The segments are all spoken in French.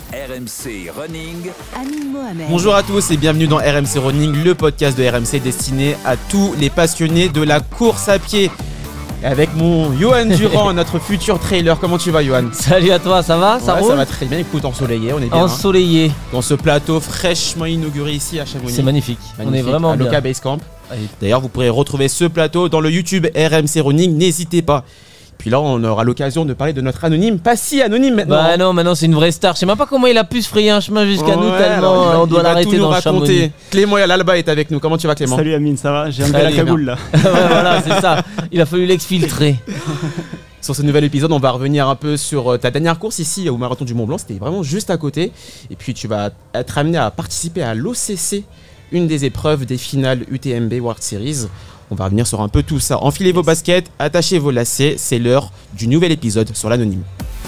RMC Running. Amine Mohamed. Bonjour à tous et bienvenue dans RMC Running, le podcast de RMC destiné à tous les passionnés de la course à pied. Et avec mon Johan Durand, notre futur trailer. Comment tu vas, Johan ? Salut à toi, ça va ? Ça roule ? Ça va très bien. Écoute, ensoleillé, on est bien. Ensoleillé. Dans ce plateau fraîchement inauguré ici à Chamonix. C'est magnifique. On est vraiment à bien. Loca Base Camp. D'ailleurs, vous pourrez retrouver ce plateau dans le YouTube RMC Running. N'hésitez pas. Puis là, on aura l'occasion de parler de notre anonyme, pas si anonyme maintenant. Bah non, maintenant c'est une vraie star. Je sais même pas comment il a pu se frayer un chemin jusqu'à nous tellement on doit l'arrêter dans le Chamonix. Clément L'Alba est avec nous. Comment tu vas, Clément ? Salut Amine, ça va ? J'ai enlevé la cagoule là. Ouais, voilà, c'est ça. Il a fallu l'exfiltrer. Sur ce nouvel épisode, on va revenir un peu sur ta dernière course ici au Marathon du Mont Blanc. C'était vraiment juste à côté. Et puis tu vas être amené à participer à l'OCC, une des épreuves des finales UTMB World Series. On va revenir sur un peu tout ça. Enfilez vos baskets, attachez vos lacets. C'est l'heure du nouvel épisode sur l'anonyme.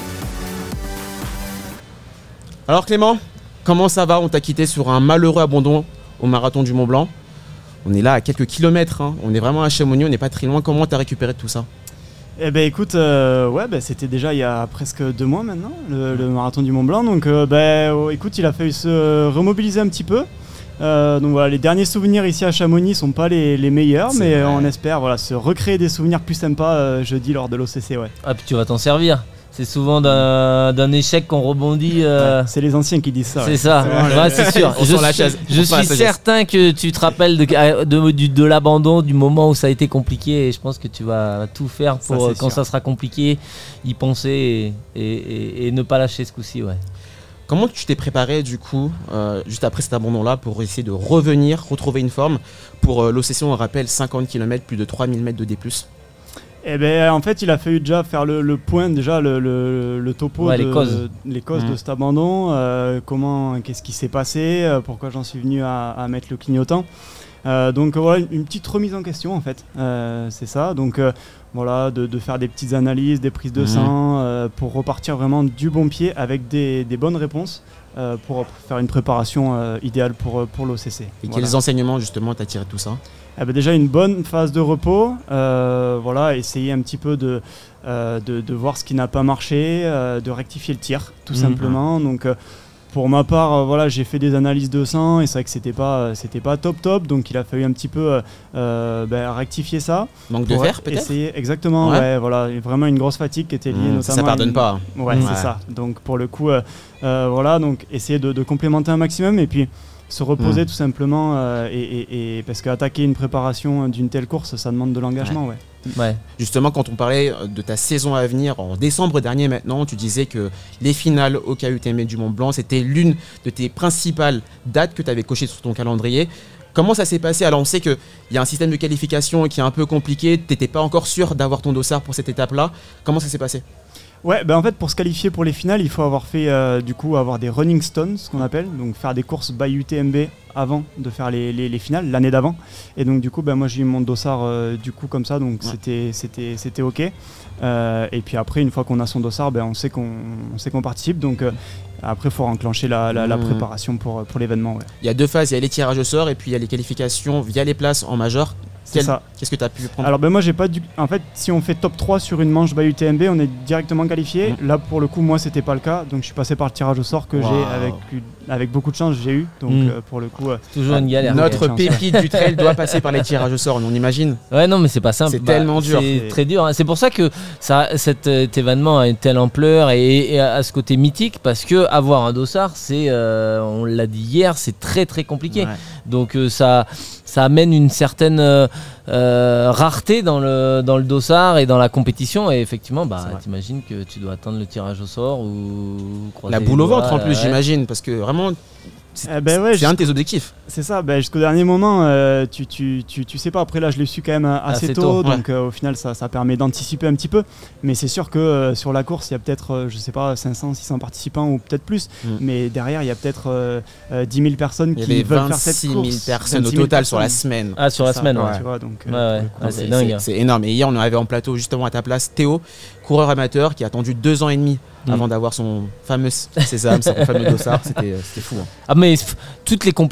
Alors Clément, comment ça va ? On t'a quitté sur un malheureux abandon au Marathon du Mont Blanc. On est là à quelques kilomètres. On est vraiment à Chamonix, on n'est pas très loin. Comment t'as récupéré tout ça ? Eh ben écoute, c'était déjà il y a presque 2 mois maintenant, le Marathon du Mont Blanc. Donc écoute, il a fallu se remobiliser un petit peu. Donc voilà, les derniers souvenirs ici à Chamonix sont pas les meilleurs, mais vrai. On espère se recréer des souvenirs plus sympas jeudi lors de l'OCC. Ouais. Ah puis tu vas t'en servir. C'est souvent d'un échec qu'on rebondit. C'est les anciens qui disent ça. C'est ça, ouais, c'est sûr. Je suis certain que tu te rappelles de l'abandon, du moment où ça a été compliqué, et je pense que tu vas tout faire pour, quand ça sera compliqué, y penser et ne pas lâcher ce coup-ci. Ouais. Comment tu t'es préparé du coup, juste après cet abandon-là, pour essayer de revenir, retrouver une forme pour l'OCC, on rappelle 50 km, plus de 3000 mètres de D+. Eh ben, en fait, il a fallu déjà faire le point, déjà le topo, les causes de cet abandon, qu'est-ce qui s'est passé, pourquoi j'en suis venu à mettre le clignotant. Donc voilà, une petite remise en question en fait, c'est ça. Donc voilà, de faire des petites analyses, des prises de sang pour repartir vraiment du bon pied avec des bonnes réponses pour faire une préparation idéale pour l'OCC. Et quels enseignements justement t'as tiré de tout ça ? Déjà une bonne phase de repos, essayer un petit peu de voir ce qui n'a pas marché, de rectifier le tir tout simplement. Donc pour ma part, j'ai fait des analyses de sang et c'est vrai que c'était pas top, donc il a fallu un petit peu rectifier ça. Manque de fer peut-être ? Essayer, exactement, vraiment une grosse fatigue qui était liée notamment. Ça pardonne pas. C'est ça. Donc pour le coup, donc essayer de complémenter un maximum et puis se reposer tout simplement et parce qu'attaquer une préparation d'une telle course, ça demande de l'engagement. Ouais. Justement, quand on parlait de ta saison à venir en décembre dernier maintenant, tu disais que les finales au KUTMB du Mont Blanc, c'était l'une de tes principales dates que tu avais cochées sur ton calendrier. Comment ça s'est passé ? Alors on sait qu'il y a un système de qualification qui est un peu compliqué, tu n'étais pas encore sûr d'avoir ton dossard pour cette étape-là. Comment ça s'est passé ? Ouais, en fait pour se qualifier pour les finales, il faut avoir fait avoir des running stones, ce qu'on appelle, donc faire des courses by UTMB avant de faire les finales, l'année d'avant. Et donc du coup, moi j'ai eu mon dossard comme ça, donc c'était ok. Et puis après, une fois qu'on a son dossard, on sait qu'on participe, donc après il faut enclencher la préparation pour l'événement. Ouais. Il y a 2 phases, il y a les tirages au sort et puis il y a les qualifications via les places en major. Qu'est-ce que tu as pu prendre ? Alors moi j'ai pas dû. En fait, si on fait top 3 sur une manche by UTMB, on est directement qualifié. Là pour le coup, moi c'était pas le cas, donc je suis passé par le tirage au sort que j'ai avec beaucoup de chance, j'ai eu. Donc pour le coup, toujours une galère. Notre pépite du trail doit passer par les tirages au sort, on imagine. Ouais, non mais c'est pas simple. C'est tellement dur. C'est très dur. C'est pour ça que cet événement a une telle ampleur et a ce côté mythique, parce que avoir un dossard, c'est, on l'a dit hier, c'est très très compliqué. Ouais. Donc ça amène une certaine rareté dans le dossard et dans la compétition, et effectivement t'imagines que tu dois attendre le tirage au sort ou croiser la boule au ventre en plus, j'imagine, parce que vraiment c'est un de tes objectifs. C'est ça, jusqu'au dernier moment tu sais pas. Après là je l'ai su quand même assez tôt, donc au final ça permet d'anticiper un petit peu, mais c'est sûr que sur la course il y a peut-être 500-600 participants ou peut-être plus, mais derrière il y a peut-être 10 000 personnes qui veulent faire cette course. 26 000 personnes au total sur la semaine. Sur la semaine, tu vois, donc c'est dingue. C'est énorme. Et hier on avait en plateau justement à ta place Théo, coureur amateur qui a attendu 2 ans et demi avant d'avoir son fameux sésame, son fameux dossard. C'était fou. Ah mais toutes les compétitions, que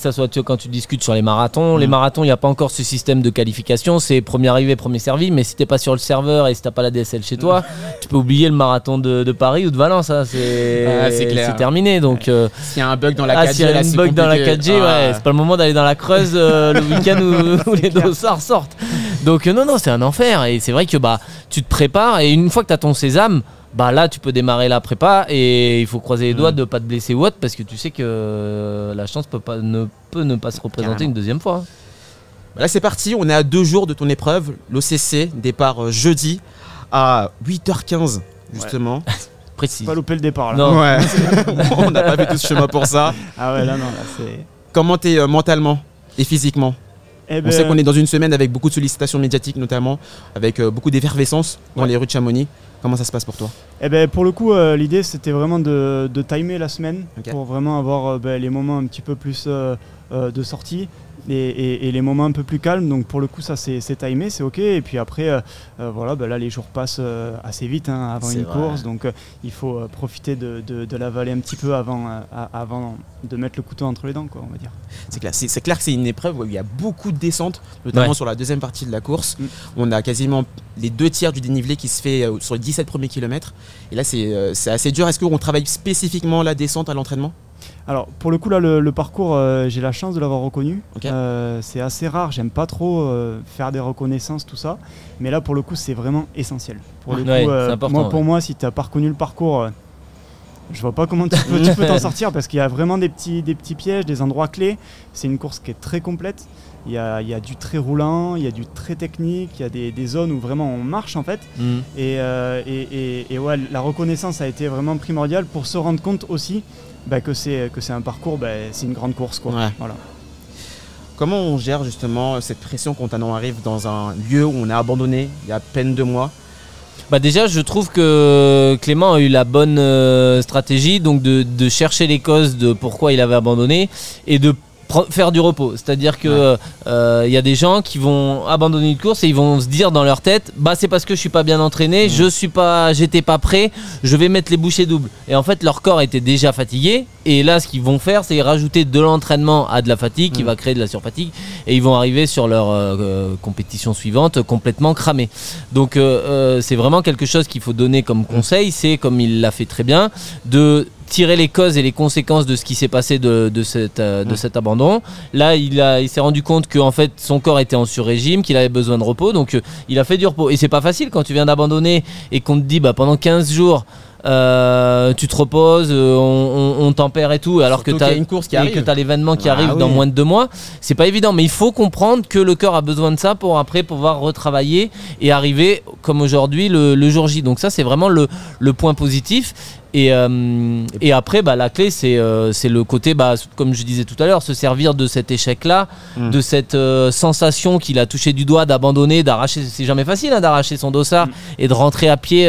ça soit quand tu discutes sur les marathons. Les marathons, il n'y a pas encore ce système de qualification. C'est premier arrivé, premier servi. Mais si t'es pas sur le serveur et si t'as pas la DSL chez toi, tu peux oublier le marathon de Paris ou de Valence. Hein. C'est terminé. Donc, s'il y a un bug dans la 4G, s'il y a un bug dans la 4G, c'est pas le moment d'aller dans la Creuse le week-end où les dossards sortent. Donc non, c'est un enfer. Et c'est vrai que tu te prépares et une fois que t'as ton sésame, là tu peux démarrer la prépa et il faut croiser les doigts de pas te blesser ou autre parce que tu sais que la chance ne peut pas se représenter une deuxième fois. Là c'est parti, on est à 2 jours de ton épreuve, l'OCC, départ jeudi à 8h15 justement. Ouais. Précis. Pas louper le départ là. Non. Ouais. On n'a pas fait tout ce chemin pour ça. Ah ouais là c'est... Comment t'es mentalement et physiquement? On sait qu'on est dans une semaine avec beaucoup de sollicitations médiatiques notamment, avec beaucoup d'effervescence dans les rues de Chamonix. Comment ça se passe pour toi? Pour le coup, l'idée c'était vraiment de timer la semaine pour vraiment avoir les moments un petit peu plus de sortie et les moments un peu plus calmes. Donc pour le coup, ça c'est timé, c'est ok. Et puis après, là les jours passent assez vite avant une course. Donc il faut profiter de l'avaler un petit peu avant de mettre le couteau entre les dents, quoi, on va dire. C'est clair que c'est une épreuve où il y a beaucoup de descentes, notamment sur la deuxième partie de la course. On a quasiment les 2/3 du dénivelé qui se fait sur les 17 premiers kilomètres. Et là, c'est assez dur. Est-ce qu'on travaille spécifiquement la descente à l'entraînement? Alors pour le coup là le parcours j'ai la chance de l'avoir reconnu. C'est assez rare, j'aime pas trop faire des reconnaissances tout ça, mais là pour le coup c'est vraiment essentiel. Pour le coup, pour moi si t'as pas reconnu le parcours, je vois pas comment tu peux t'en sortir parce qu'il y a vraiment des petits pièges, des endroits clés. C'est une course qui est très complète. Il y a du très roulant, il y a du très technique, il y a des zones où vraiment on marche en fait. Et la reconnaissance a été vraiment primordiale pour se rendre compte aussi que c'est un parcours, c'est une grande course, quoi. Ouais. Voilà. Comment on gère justement cette pression quand on arrive dans un lieu où on est abandonné il y a à peine 2 mois? Déjà je trouve que Clément a eu la bonne stratégie donc de chercher les causes de pourquoi il avait abandonné et de faire du repos, c'est-à-dire que y a des gens qui vont abandonner une course et ils vont se dire dans leur tête c'est parce que je suis pas bien entraîné, j'étais pas prêt, je vais mettre les bouchées doubles. Et en fait leur corps était déjà fatigué et là ce qu'ils vont faire c'est rajouter de l'entraînement à de la fatigue qui va créer de la surfatigue et ils vont arriver sur leur compétition suivante complètement cramés. Donc c'est vraiment quelque chose qu'il faut donner comme conseil, c'est comme il l'a fait très bien de tirer les causes et les conséquences de ce qui s'est passé de cet abandon. Là, il s'est rendu compte que en fait, son corps était en sur-régime, qu'il avait besoin de repos, donc il a fait du repos. Et c'est pas facile quand tu viens d'abandonner et qu'on te dit pendant 15 jours tu te reposes, on tempère et tout, alors surtout que t'as une course qui arrive, que t'as l'événement qui arrive dans moins de 2 mois. C'est pas évident, mais il faut comprendre que le corps a besoin de ça pour après pouvoir retravailler et arriver comme aujourd'hui le jour J. Donc ça, c'est vraiment le point positif. Et après, la clé, c'est le côté, comme je disais tout à l'heure, se servir de cet échec-là, de cette sensation qu'il a touché du doigt, d'abandonner, d'arracher. C'est jamais facile d'arracher son dossard et de rentrer à pied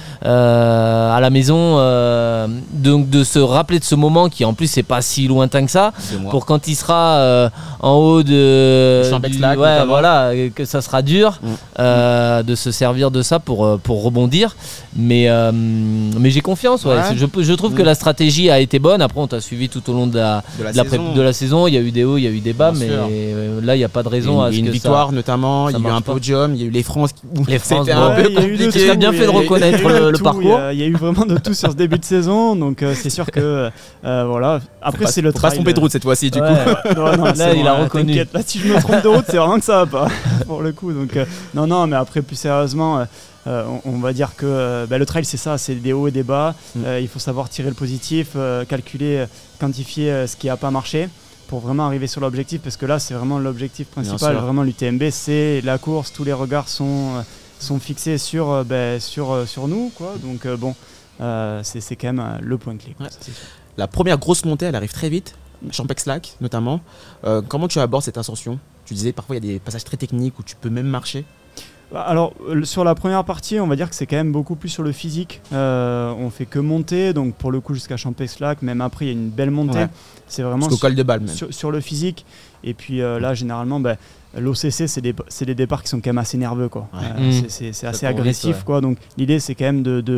à la maison. Donc de se rappeler de ce moment qui, en plus, c'est pas si lointain que ça, pour quand il sera en haut de Champex-Lac, que ça sera dur de se servir de ça pour rebondir. Mais j'ai confiance. Je trouve que la stratégie a été bonne. Après, on t'a suivi tout au long de la saison. Il y a eu des hauts, il y a eu des bas, mais là, il n'y a pas de raison à ce que une victoire notamment. Il y a eu un podium, il y a eu les France. C'était un peu compliqué. Tu as bien fait de reconnaître le parcours. Il y a eu vraiment de tout sur ce début de saison, donc c'est sûr que voilà. Après, c'est le trail. Faut pas se tromper de route cette fois-ci, du coup. Non, là, il a reconnu. Là, si je me trompe de route, c'est vraiment que ça va pas pour le coup. Donc non, mais après, plus sérieusement. On va dire que le trail c'est ça, c'est des hauts et des bas. Il faut savoir tirer le positif, calculer, quantifier ce qui n'a pas marché pour vraiment arriver sur l'objectif, parce que là c'est vraiment l'objectif principal. Vraiment l'UTMB c'est la course, tous les regards sont fixés sur nous, quoi. Donc c'est quand même le point clé, quoi. La première grosse montée elle arrive très vite, Champex-Lac notamment. Comment tu abordes cette ascension? Tu disais parfois il y a des passages très techniques où tu peux même marcher. Alors sur la première partie, on va dire que c'est quand même beaucoup plus sur le physique. On fait que monter, donc pour le coup jusqu'à Champex-Lac, même après il y a une belle montée. C'est vraiment jusqu'au col de Balme sur le physique. Et puis là généralement l'OCC c'est des départs qui sont quand même assez nerveux, quoi. C'est assez agressif, quoi. Donc l'idée c'est quand même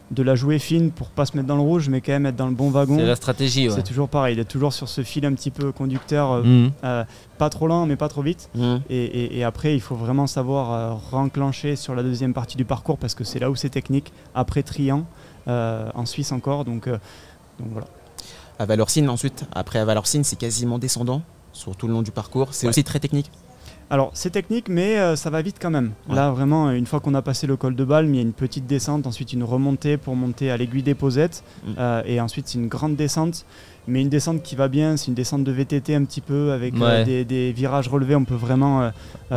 de la jouer fine pour pas se mettre dans le rouge, mais quand même être dans le bon wagon. C'est la stratégie, ouais. C'est toujours pareil, d'être toujours sur ce fil un petit peu conducteur, pas trop lent mais pas trop vite. Et après, il faut vraiment savoir renclencher sur la deuxième partie du parcours parce que c'est là où c'est technique. Après Trian, en Suisse encore, donc voilà. À Valorcine ensuite, après à Valorcine, c'est quasiment descendant sur tout le long du parcours. C'est aussi très technique. Alors c'est technique mais ça va vite quand même. Là vraiment une fois qu'on a passé le col de Balme, il y a une petite descente, ensuite une remontée pour monter à l'aiguille des Posettes et ensuite c'est une grande descente, mais une descente qui va bien, c'est une descente de VTT un petit peu avec des virages relevés, on peut vraiment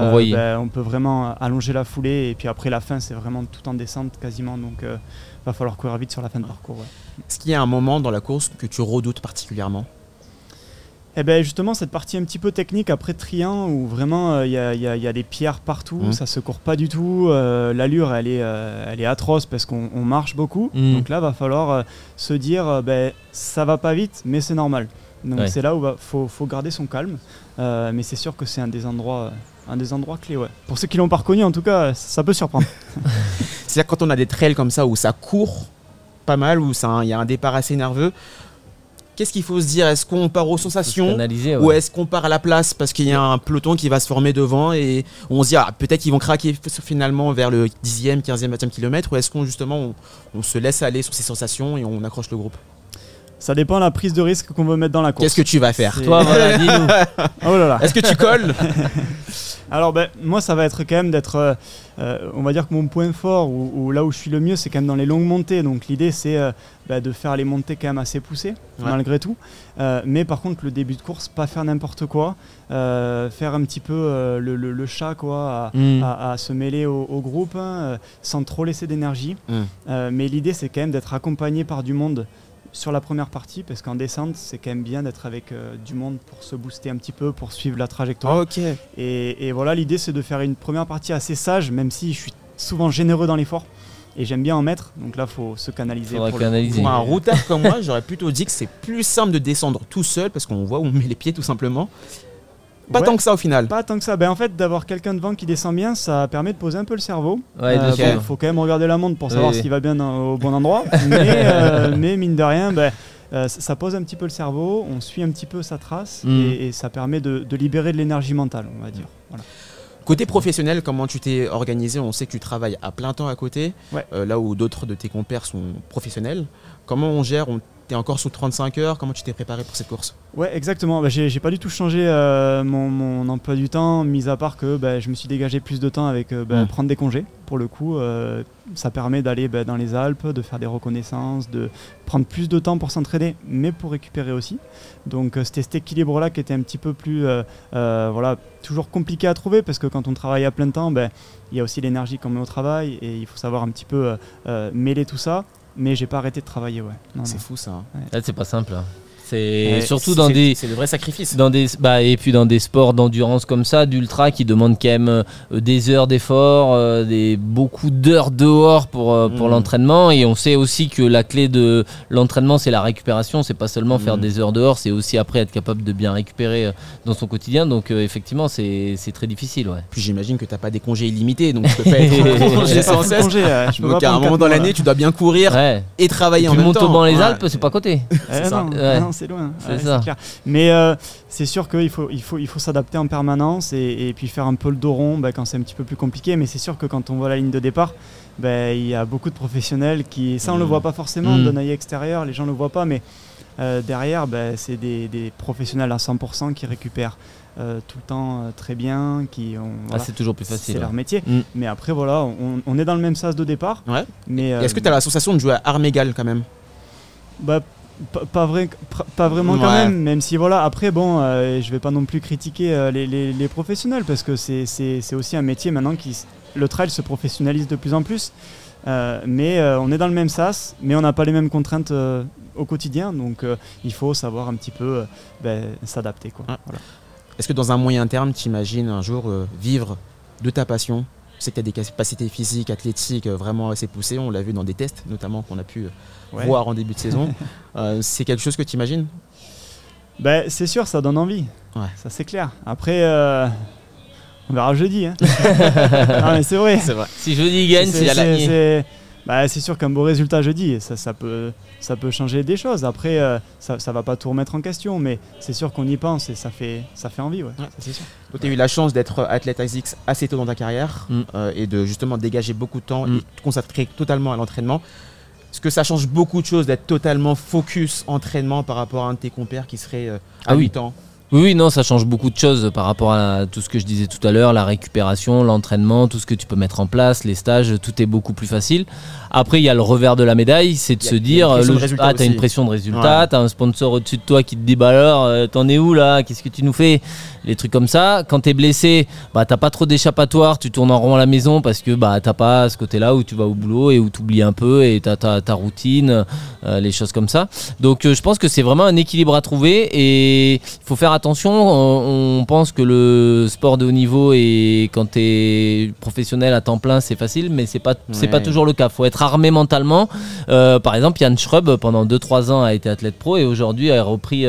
allonger la foulée et puis après la fin c'est vraiment tout en descente quasiment, donc va falloir courir vite sur la fin de parcours. Est-ce qu'il y a un moment dans la course que tu redoutes particulièrement ? Eh ben justement cette partie un petit peu technique après Trian où vraiment il y a des pierres partout, ça se court pas du tout, l'allure elle est atroce parce qu'on marche beaucoup, donc là va falloir se dire ça va pas vite mais c'est normal, donc c'est là où faut garder son calme, mais c'est sûr que c'est un des endroits clés, pour ceux qui l'ont pas reconnu en tout cas ça peut surprendre. C'est-à-dire quand on a des trails comme ça où ça court pas mal, où il y a un départ assez nerveux, qu'est-ce qu'il faut se dire ? Est-ce qu'on part aux sensations ou est-ce qu'on part à la place parce qu'il y a un peloton qui va se former devant et on se dit peut-être qu'ils vont craquer finalement vers le 10e, 15e, 20e kilomètre, ou est-ce qu'on justement on se laisse aller sur ces sensations et on accroche le groupe ? Ça dépend de la prise de risque qu'on veut mettre dans la course. Qu'est-ce que tu vas faire ? Toi, voilà, dis-nous. Oh là là. Est-ce que tu colles ? Alors moi ça va être quand même d'être, on va dire que mon point fort ou là où je suis le mieux c'est quand même dans les longues montées, donc l'idée c'est de faire les montées quand même assez poussées malgré tout, mais par contre le début de course pas faire n'importe quoi, faire un petit peu le chat quoi, à se mêler au groupe sans trop laisser d'énergie, mais l'idée c'est quand même d'être accompagné par du monde sur la première partie, parce qu'en descente c'est quand même bien d'être avec du monde pour se booster un petit peu, pour suivre la trajectoire. Et voilà, l'idée c'est de faire une première partie assez sage, même si je suis souvent généreux dans l'effort et j'aime bien en mettre, donc là faut se canaliser. Pour un routard comme moi, j'aurais plutôt dit que c'est plus simple de descendre tout seul parce qu'on voit où on met les pieds tout simplement. Pas tant que ça au final. Pas tant que ça. En fait, d'avoir quelqu'un devant qui descend bien, ça permet de poser un peu le cerveau. Faut quand même regarder la montre pour savoir s'il va bien au bon endroit. Mais mine de rien, ça pose un petit peu le cerveau, on suit un petit peu sa trace et ça permet de libérer de l'énergie mentale, on va dire. Voilà. Côté professionnel, comment tu t'es organisé ? On sait que tu travailles à plein temps à côté, là où d'autres de tes compères sont professionnels. Comment on gère ? T'es encore sous 35 heures, comment tu t'es préparé pour cette course ? Ouais, exactement. J'ai pas du tout changé mon emploi du temps, mis à part que je me suis dégagé plus de temps avec prendre des congés. Pour le coup, ça permet d'aller dans les Alpes, de faire des reconnaissances, de prendre plus de temps pour s'entraîner, mais pour récupérer aussi. Donc c'était cet équilibre-là qui était un petit peu plus, toujours compliqué à trouver, parce que quand on travaille à plein temps, il y a aussi l'énergie qu'on met au travail, et il faut savoir un petit peu mêler tout ça. Mais j'ai pas arrêté de travailler, C'est fou ça. Là, c'est pas simple. C'est surtout dans des. C'est de vrais sacrifices. Et puis dans des sports d'endurance comme ça, d'ultra, qui demandent quand même des heures d'effort, beaucoup d'heures dehors pour l'entraînement. Et on sait aussi que la clé de l'entraînement, c'est la récupération. C'est pas seulement faire des heures dehors, c'est aussi après être capable de bien récupérer dans son quotidien. Donc effectivement, c'est très difficile. Puis j'imagine que t'as pas des congés illimités, donc tu peux pas être en congé sans cesse. Donc à un moment dans l'année, tu dois bien courir et travailler en même temps. Tu montes au banc les Alpes, c'est pas à côté. C'est ça. C'est loin, c'est clair. Mais c'est sûr qu'il faut s'adapter en permanence et puis faire un peu le dos rond quand c'est un petit peu plus compliqué. Mais c'est sûr que quand on voit la ligne de départ, il y a beaucoup de professionnels qui, ça on le voit pas forcément d'un œil extérieur, les gens le voient pas, mais derrière c'est des professionnels à 100% qui récupèrent tout le temps très bien, c'est toujours plus facile. C'est leur métier. Mais après on est dans le même sas de départ. Mais est-ce que tu as la sensation de jouer à armes égales quand même ? Pas vraiment quand même si après je vais pas non plus critiquer les professionnels, parce que c'est aussi un métier maintenant le trail se professionnalise de plus en plus, mais on est dans le même sas, mais on n'a pas les mêmes contraintes au quotidien, donc il faut savoir un petit peu s'adapter quoi. Est-ce que dans un moyen terme tu imagines un jour vivre de ta passion ? Je sais que tu as des capacités physiques, athlétiques vraiment assez poussées, on l'a vu dans des tests notamment qu'on a pu voir en début de saison. C'est quelque chose que tu imagines ? C'est sûr, ça donne envie, ça c'est clair. Après, on verra jeudi. Non, mais c'est vrai. Si jeudi gagne, c'est à la C'est sûr qu'un beau résultat jeudi, ça peut changer des choses. Après, ça va pas tout remettre en question, mais c'est sûr qu'on y pense et ça fait envie. Ouais. Ça, c'est sûr. Tu as eu la chance d'être athlète ASICS assez tôt dans ta carrière et de justement dégager beaucoup de temps et te consacrer totalement à l'entraînement. Est-ce que ça change beaucoup de choses d'être totalement focus entraînement par rapport à un de tes compères qui serait à 8 ans ? Oui, non, ça change beaucoup de choses par rapport à tout ce que je disais tout à l'heure, la récupération, l'entraînement, tout ce que tu peux mettre en place, les stages, tout est beaucoup plus facile. Après, il y a le revers de la médaille, c'est de se dire, t'as une pression de résultat, t'as un sponsor au-dessus de toi qui te dit, alors, t'en es où là ? Qu'est-ce que tu nous fais ? Les trucs comme ça. Quand t'es blessé, t'as pas trop d'échappatoire, tu tournes en rond à la maison parce que t'as pas ce côté-là où tu vas au boulot et où tu oublies un peu et t'as ta routine, les choses comme ça. Donc, je pense que c'est vraiment un équilibre à trouver et il faut faire attention. On pense que le sport de haut niveau et quand t'es professionnel à temps plein, c'est facile, mais c'est pas toujours le cas. Faut être armé mentalement. Par exemple, Yann Schrub, pendant 2-3 ans, a été athlète pro et aujourd'hui a repris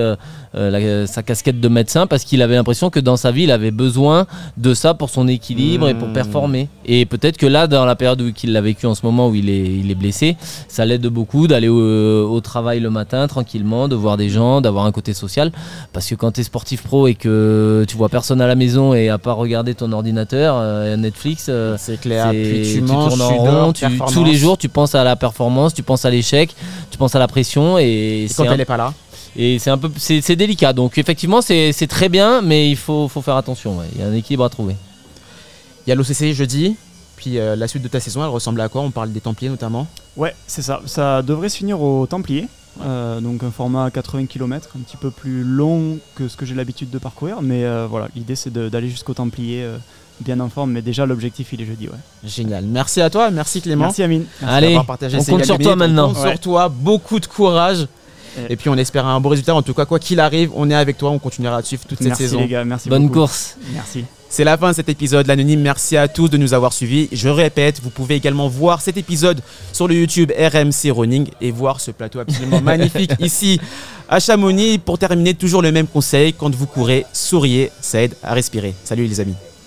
sa casquette de médecin parce qu'il avait l'impression que dans sa vie il avait besoin de ça pour son équilibre et pour performer, et peut-être que là dans la période où il l'a vécu en ce moment où il est blessé, ça l'aide beaucoup d'aller au travail le matin tranquillement, de voir des gens, d'avoir un côté social, parce que quand tu es sportif pro et que tu vois personne à la maison et à part regarder ton ordinateur, Netflix, c'est clair, puis tu tournes en rond, tous les jours tu penses à la performance, tu penses à l'échec, tu penses à la pression et quand elle n'est pas là. Et c'est délicat. Donc effectivement, c'est très bien, mais il faut faire attention. Ouais. Il y a un équilibre à trouver. Il y a l'OCC jeudi, puis la suite de ta saison, elle ressemble à quoi ? On parle des Templiers notamment. Ouais, c'est ça. Ça devrait se finir aux Templiers. Donc un format 80 km, un petit peu plus long que ce que j'ai l'habitude de parcourir. Mais voilà, l'idée c'est d'aller jusqu'aux Templiers bien en forme. Mais déjà, l'objectif, il est jeudi. Ouais. Génial. Merci à toi. Merci Clément. Merci Amine. Allez, on compte sur toi maintenant. On compte sur toi. Beaucoup de courage. Et puis on espère un beau résultat. En tout cas, quoi qu'il arrive, on est avec toi. On continuera à te suivre toute cette saison. Merci les gars, merci Bonne beaucoup. course. Merci. C'est la fin de cet épisode. L'Anonyme, merci à tous de nous avoir suivis. Je répète, vous pouvez également voir cet épisode sur le YouTube RMC Running et voir ce plateau absolument magnifique ici à Chamonix. Pour terminer, toujours le même conseil, quand vous courez, souriez, ça aide à respirer. Salut les amis.